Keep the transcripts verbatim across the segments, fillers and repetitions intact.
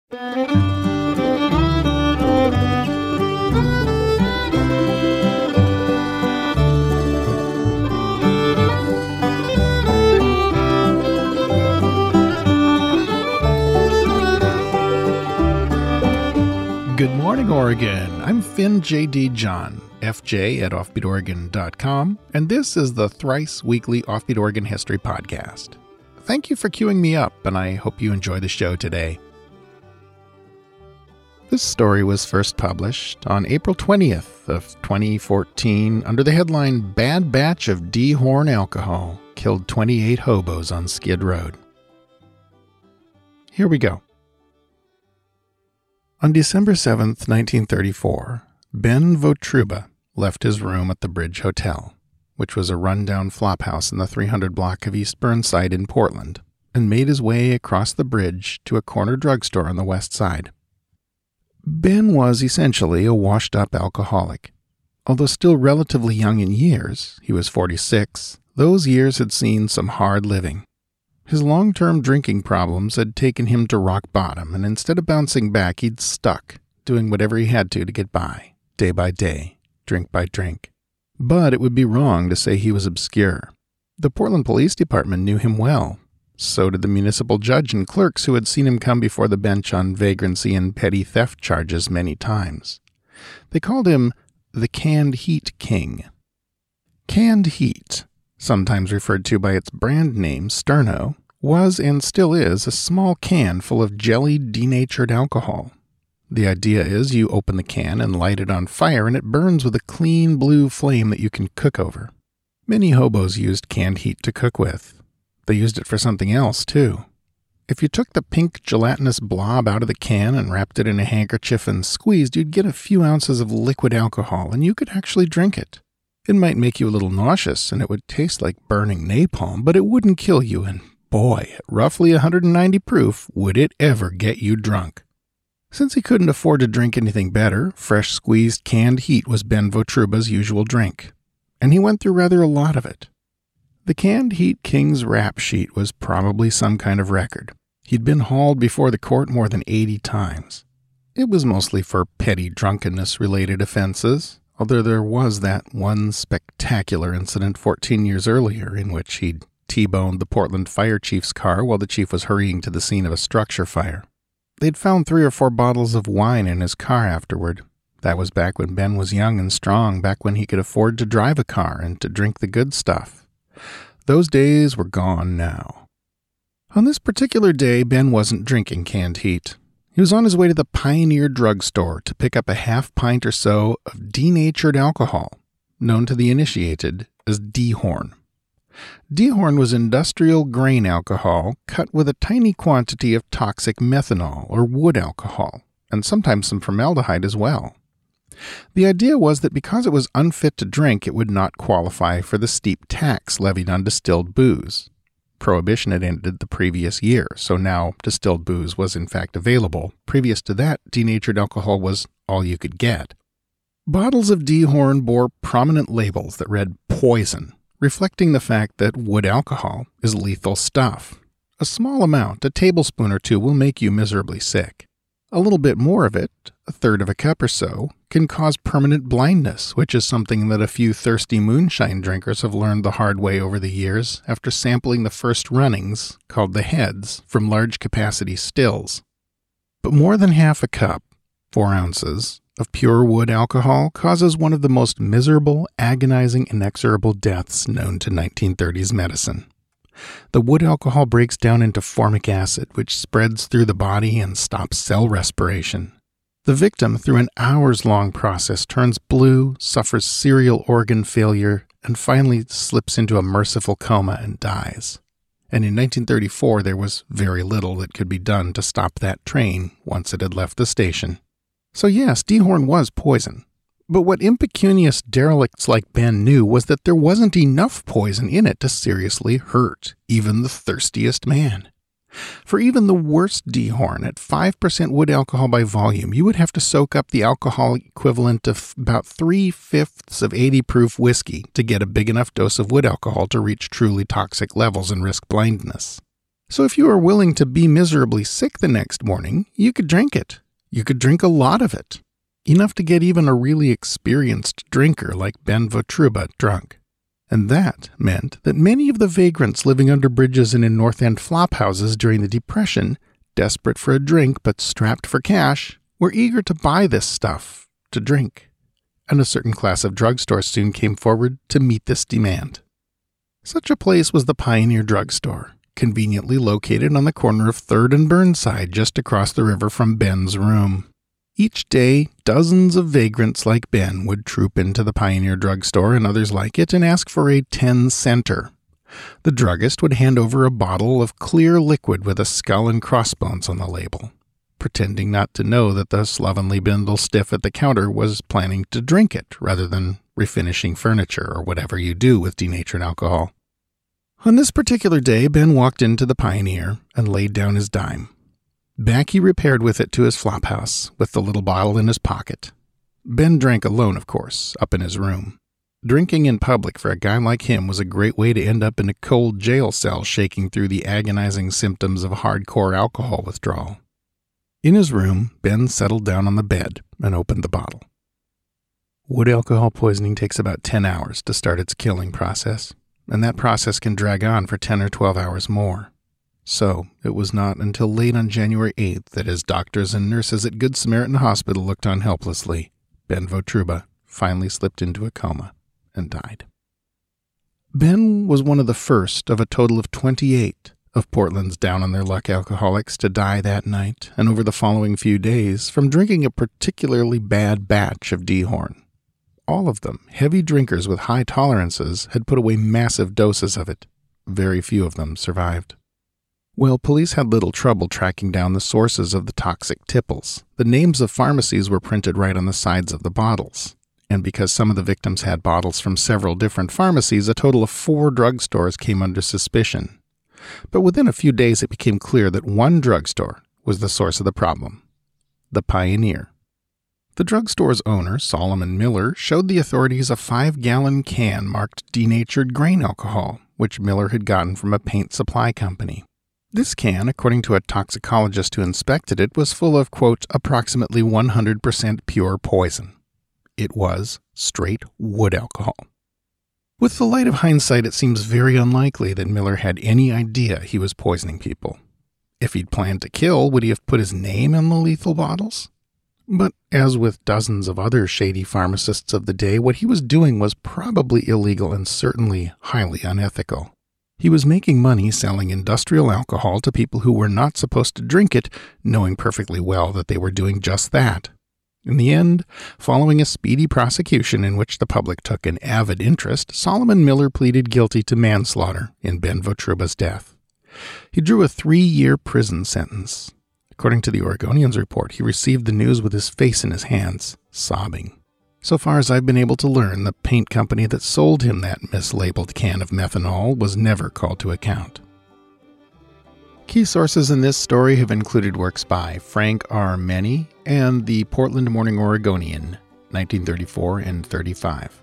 Good morning, Oregon. I'm Finn J D. John, F J at offbeat oregon dot com, and this is the thrice weekly Offbeat Oregon History Podcast. Thank you for queuing me up, and I hope you enjoy the show today. This story was first published on April twentieth of twenty fourteen under the headline "Bad Batch of D-Horn Alcohol Killed twenty-eight Hobos on Skid Road." Here we go. On December seventh, nineteen thirty-four, Ben Votruba left his room at the Bridge Hotel, which was a rundown flophouse in the three hundred block of East Burnside in Portland, and made his way across the bridge to a corner drugstore on the west side. Ben was essentially a washed-up alcoholic. Although still relatively young in years, he was forty-six, those years had seen some hard living. His long-term drinking problems had taken him to rock bottom, and instead of bouncing back, he'd stuck, doing whatever he had to to get by, day by day, drink by drink. But it would be wrong to say he was obscure. The Portland Police Department knew him well. So did the municipal judge and clerks who had seen him come before the bench on vagrancy and petty theft charges many times. They called him the Canned Heat King. Canned Heat, sometimes referred to by its brand name Sterno, was and still is a small can full of jellied, denatured alcohol. The idea is you open the can and light it on fire and it burns with a clean blue flame that you can cook over. Many hobos used canned heat to cook with. They used it for something else, too. If you took the pink gelatinous blob out of the can and wrapped it in a handkerchief and squeezed, you'd get a few ounces of liquid alcohol and you could actually drink it. It might make you a little nauseous, and it would taste like burning napalm, but it wouldn't kill you, and boy, at roughly one hundred ninety proof, would it ever get you drunk. Since he couldn't afford to drink anything better, fresh squeezed canned heat was Ben Votruba's usual drink, and he went through rather a lot of it. The Canned Heat King's rap sheet was probably some kind of record. He'd been hauled before the court more than eighty times. It was mostly for petty drunkenness-related offenses, although there was that one spectacular incident fourteen years earlier in which he'd T-boned the Portland fire chief's car while the chief was hurrying to the scene of a structure fire. They'd found three or four bottles of wine in his car afterward. That was back when Ben was young and strong, back when he could afford to drive a car and to drink the good stuff. Those days were gone now. On this particular day, Ben wasn't drinking canned heat. He was on his way to the Pioneer drugstore to pick up a half pint or so of denatured alcohol, known to the initiated as D-Horn. D-Horn was industrial grain alcohol cut with a tiny quantity of toxic methanol or wood alcohol, and sometimes some formaldehyde as well. The idea was that because it was unfit to drink, it would not qualify for the steep tax levied on distilled booze. Prohibition had ended the previous year, so now distilled booze was in fact available. Previous to that, denatured alcohol was all you could get. Bottles of D-Horn bore prominent labels that read poison, reflecting the fact that wood alcohol is lethal stuff. A small amount, a tablespoon or two, will make you miserably sick. A little bit more of it, a third of a cup or so, can cause permanent blindness, which is something that a few thirsty moonshine drinkers have learned the hard way over the years after sampling the first runnings, called the heads, from large-capacity stills. But more than half a cup, four ounces, of pure wood alcohol causes one of the most miserable, agonizing, inexorable deaths known to nineteen thirties medicine. The wood alcohol breaks down into formic acid, which spreads through the body and stops cell respiration. The victim, through an hours-long process, turns blue, suffers serial organ failure, and finally slips into a merciful coma and dies. And in nineteen thirty-four, there was very little that could be done to stop that train once it had left the station. So yes, D-Horn was poison. But what impecunious derelicts like Ben knew was that there wasn't enough poison in it to seriously hurt even the thirstiest man. For even the worst D-Horn, at five percent wood alcohol by volume, you would have to soak up the alcohol equivalent of about three-fifths of eighty proof whiskey to get a big enough dose of wood alcohol to reach truly toxic levels and risk blindness. So if you were willing to be miserably sick the next morning, you could drink it. You could drink a lot of it. Enough to get even a really experienced drinker like Ben Votruba drunk. And that meant that many of the vagrants living under bridges and in North End flophouses during the Depression, desperate for a drink but strapped for cash, were eager to buy this stuff to drink. And a certain class of drugstores soon came forward to meet this demand. Such a place was the Pioneer Drugstore, conveniently located on the corner of third and Burnside just across the river from Ben's room. Each day, dozens of vagrants like Ben would troop into the Pioneer Drugstore and others like it and ask for a ten-center. The druggist would hand over a bottle of clear liquid with a skull and crossbones on the label, pretending not to know that the slovenly bindle stiff at the counter was planning to drink it rather than refinishing furniture or whatever you do with denatured alcohol. On this particular day, Ben walked into the Pioneer and laid down his dime. Back he repaired with it to his flophouse, with the little bottle in his pocket. Ben drank alone, of course, up in his room. Drinking in public for a guy like him was a great way to end up in a cold jail cell shaking through the agonizing symptoms of hardcore alcohol withdrawal. In his room, Ben settled down on the bed and opened the bottle. Wood alcohol poisoning takes about ten hours to start its killing process, and that process can drag on for ten or twelve hours more. So, it was not until late on January eighth that as doctors and nurses at Good Samaritan Hospital looked on helplessly, Ben Votruba finally slipped into a coma and died. Ben was one of the first of a total of twenty-eight of Portland's down-on-their-luck alcoholics to die that night and over the following few days from drinking a particularly bad batch of D-Horn. All of them, heavy drinkers with high tolerances, had put away massive doses of it. Very few of them survived. Well, police had little trouble tracking down the sources of the toxic tipples. The names of pharmacies were printed right on the sides of the bottles. And because some of the victims had bottles from several different pharmacies, a total of four drugstores came under suspicion. But within a few days it became clear that one drugstore was the source of the problem. The Pioneer. The drugstore's owner, Solomon Miller, showed the authorities a five-gallon can marked denatured grain alcohol, which Miller had gotten from a paint supply company. This can, according to a toxicologist who inspected it, was full of, quote, approximately one hundred percent pure poison. It was straight wood alcohol. With the light of hindsight, it seems very unlikely that Miller had any idea he was poisoning people. If he'd planned to kill, would he have put his name on the lethal bottles? But as with dozens of other shady pharmacists of the day, what he was doing was probably illegal and certainly highly unethical. He was making money selling industrial alcohol to people who were not supposed to drink it, knowing perfectly well that they were doing just that. In the end, following a speedy prosecution in which the public took an avid interest, Solomon Miller pleaded guilty to manslaughter in Ben Votruba's death. He drew a three-year prison sentence. According to the Oregonian's report, he received the news with his face in his hands, sobbing. So far as I've been able to learn, the paint company that sold him that mislabeled can of methanol was never called to account. Key sources in this story have included works by Frank R. Meny and the Portland Morning Oregonian, nineteen thirty-four and thirty-five.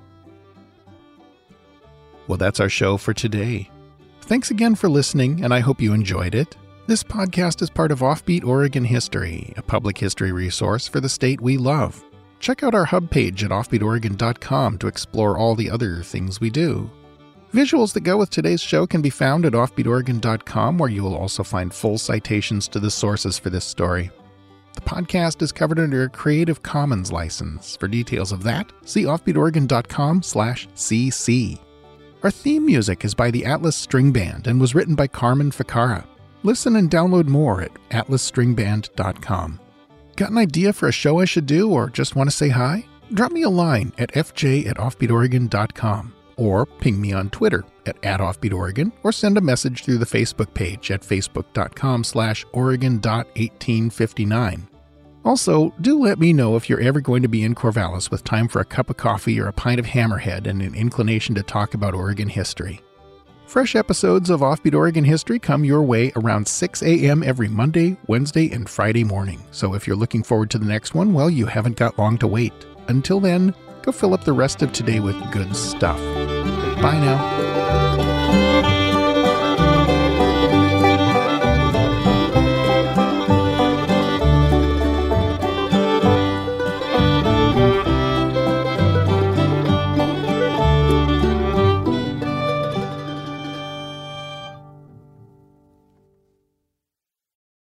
Well, that's our show for today. Thanks again for listening, and I hope you enjoyed it. This podcast is part of Offbeat Oregon History, a public history resource for the state we love. Check out our hub page at offbeat oregon dot com to explore all the other things we do. Visuals that go with today's show can be found at offbeat oregon dot com, where you will also find full citations to the sources for this story. The podcast is covered under a Creative Commons license. For details of that, see offbeat oregon dot com slash c c. Our theme music is by the Atlas String Band and was written by Carmen Ficarra. Listen and download more at atlas string band dot com. Got an idea for a show I should do or just want to say hi? Drop me a line at f j at offbeat oregon dot com or ping me on Twitter at, at offbeatoregon or send a message through the Facebook page at facebook dot com slash oregon dot eighteen fifty-nine. Also, do let me know if you're ever going to be in Corvallis with time for a cup of coffee or a pint of Hammerhead and an inclination to talk about Oregon history. Fresh episodes of Offbeat Oregon History come your way around six a.m. every Monday, Wednesday, and Friday morning. So if you're looking forward to the next one, well, you haven't got long to wait. Until then, go fill up the rest of today with good stuff. Bye now.